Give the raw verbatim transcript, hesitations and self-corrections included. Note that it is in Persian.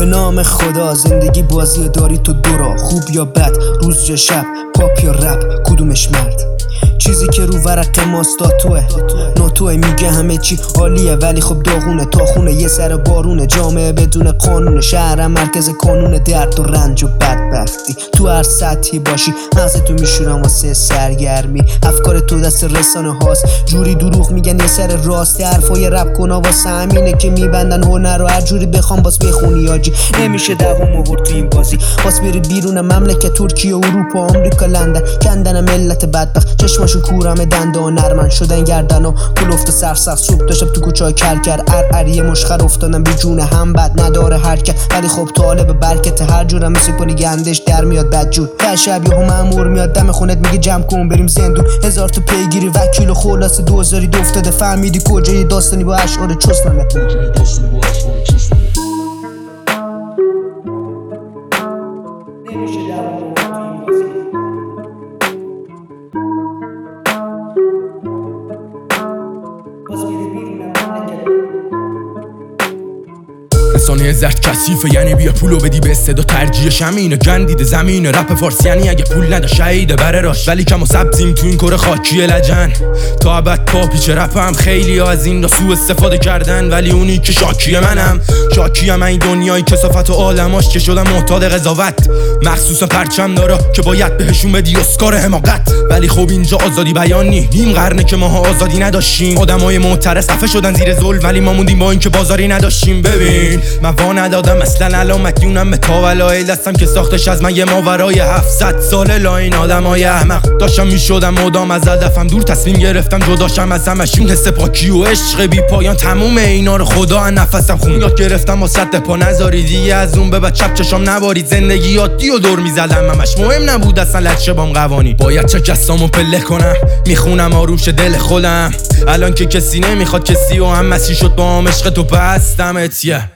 نام خدا زندگی بازی داری تو دورا، خوب یا بد، روز یا شب، پاپ یا رپ، کدومش مرد؟ چیزی که رو ورق ماست توه ناتوه، میگه همه چی عالیه ولی خب داغونه، تا خونه یه سر بارونه، جامعه بدون قانون، شهرم مرکز قانون، درد و رنج و بدبختی تو هر سطحی باشی، مغزتو میشورم واسه سرگرمی، افکار تو دست رسانه هاست، جوری دروغ میگن یه سر راستی، حرفای رپ کنا واسه همینه که میبندن هنر رو، هر جوری بخوام باز بخونی آجی، نمیشه دوام آورد تو این بازی، باز بری بیرون مملکت، ترکیه، اروپا، آمریکا، لندن، کندن ملت بدبخت، چشماشون کورم دنده و نرمن شدن گردن و کلفت و سرسخت، صبح داشتم تو کوچه ها کل کرد ار یه مشخر افتادم بی جون هم بد نداره حرکت، ولی خب طالب برکت، هر جورم مثل کنی گندش در میاد بدجور، تا شب یهو مامور میاد دم خونت میگه جمع کن بریم زندون، هزار تو پیگیری وکیل و خلاص دوزاری دوفتاده، فهمیدی کجای داستانی با اشعار چسمنه. رسانه زرد کثیفه یعنی بیا پولو بدی به استعدا، ترجیحش همینه، گندیده زمینه، رپ فارسی یعنی اگه پول نده شهیده بره راش، ولی کم و سبزیم تو این کره خاکی لجن، تا ابد پا پیچ رپ هم خیلی ها از این را سو استفاده کردن، ولی اونی که شاکی منم، شاکی هم این دنیای کسافت و عالماش که شدم معتاد قضاوت، مخصوصا پرچم دارا که باید بهشون بدی اسکار حماقت، ولی خب اینجا آزادی بیان نی، نیم قرنه که ماها آزادی نداشتیم، آدمای معترض خفه شدن زیر ظلم، ولی ما موندیم با اینکه بازاری نداشتیم. ببین من وا ندادم اصلا علامتیونم به تاولای دستم که ساختش از من یه ماورای هفتصد ساله، لا این آدمای احمق داشتم میشدم مدام از هدفم دور، تصمیم گرفتم جداشم از همشون، حس پاکی و عشق بی پایان تموم اینا رو خدا از نفسم خون، یاد گرفتم با صد پا نذاری دیگه، از اون به بعد چپ چشام نبارید، زندگی عادی و دور میزدم، همش مهم نبود اصلا لچه بام قوانی، باید چه جسامو پله کنم، میخونم آروم شه دل خودم، الان که کسی نمیخواد کسی و هم مسیح شد با هم عشق تو بستمت.